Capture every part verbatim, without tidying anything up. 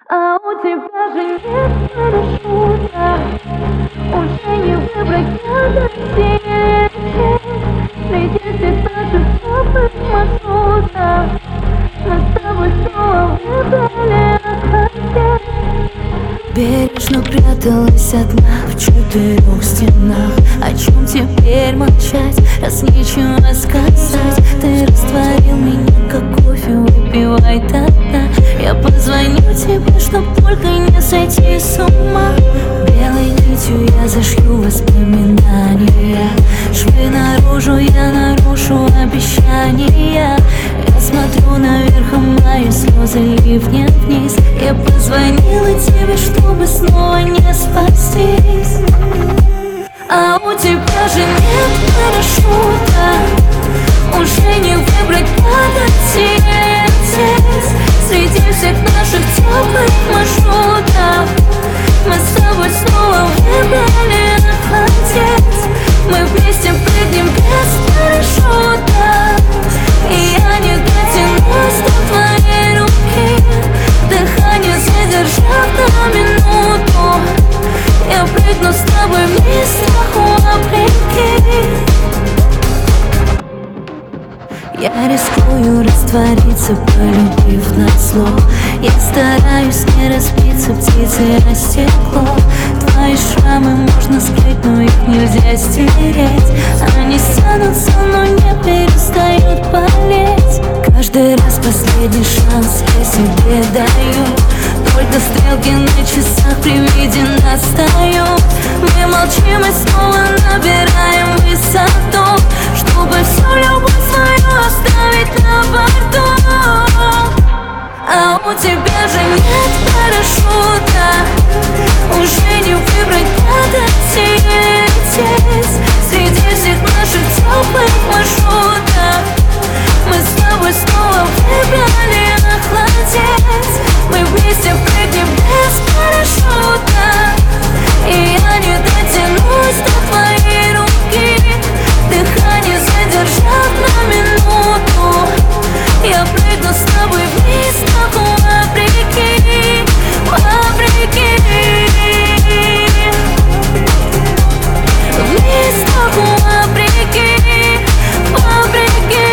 А у тебя же нет парашюта, уже не выбрать надо сесть. Среди всех наших теплых маршрутов мы с тобой снова выбрали отхотеть. Бережно пряталась одна в четырех стенах. О чем теперь молчать, раз нечего сказать? Ты растворил меня, как кофе, выпивай до дна. Я позвоню тебе, чтоб только не сойти с ума. Белой нитью я зашью воспоминания, швы наружу я нарушу обещания. Я смотрю наверх, а мои слезы ливнем вниз. Я позвонила тебе, чтобы снова не спастись. А у тебя же нет парашюта, уже не выбрать надо лететь. Среди всех наших теплых маршрутов мы с тобой снова выбрали отхотеть. Мы вместе прыгнем без парашюта, и я не дотянусь до твоей руки, дыхание задержав на минуту. Я прыгну с тобой вниз, страху вопреки. Я рискую раствориться, полюбив на зло. Я стараюсь не разбиться птицей о стекло. Твои шрамы можно скрыть, но их нельзя стереть. Они тянутся, но не перестают болеть. Каждый раз последний шанс я себе даю, только стрелки на часах при виде нас встают. Мы молчим и снова набираем высоту, чтобы всю любовь свою оставить на борту. А у тебя же нет парашюта, уже не выбрать надо лететь. Среди всех наших теплых маршрутов мы с тобой снова выбрали охладеть. Мы вместе прыгнем без парашюта, и я не дотянусь до твоей руки, дыхание задержав на минуту. Я прыгну с тобой вниз, страху вопреки, вопреки. Вниз, страху вопреки, вопреки.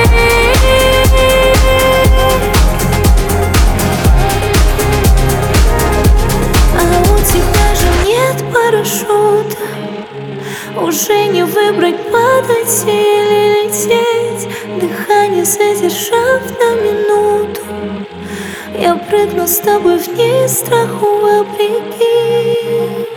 А у тебя же нет парашюта, уже не выбрать падать или лететь, дыхание задержав на минуту. Я прыгну с тобой вниз, страху вопреки.